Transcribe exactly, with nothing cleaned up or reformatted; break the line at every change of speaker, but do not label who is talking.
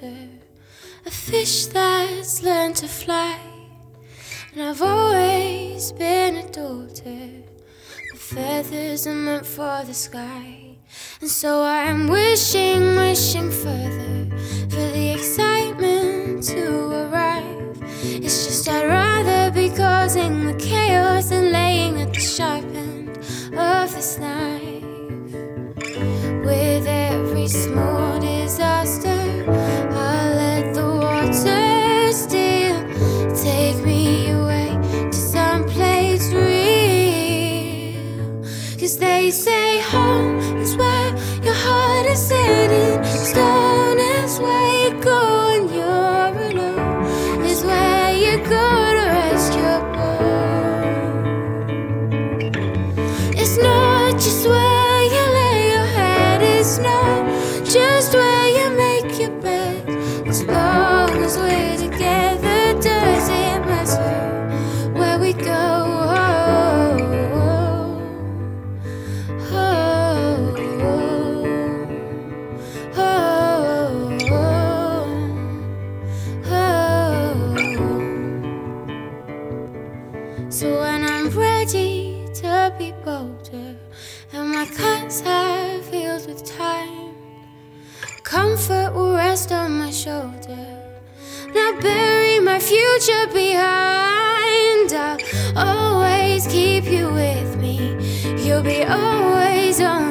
water, a fish that's learned to fly. And I've always been a daughter. The feathers are meant for the sky. And so I'm wishing, wishing further for the excitement to arrive. It's just I'd rather be causing the chaos than laying at the sharp end of this knife. With every small disaster, I'll let the water still take me away to someplace real. Cause they say home is where your heart is sitting, stone is where you go when you're alone, is where you go to rest your bones. It's not just where you lay your head, it's not just where you make your bed. As long as we're together, does it matter where we go? Oh, oh, oh, oh, oh. So when I'm ready to be bolder and my cuts have healed with time, comfort will rest on my shoulder. And I'll bury my future behind. I'll always keep you with me. You'll be always on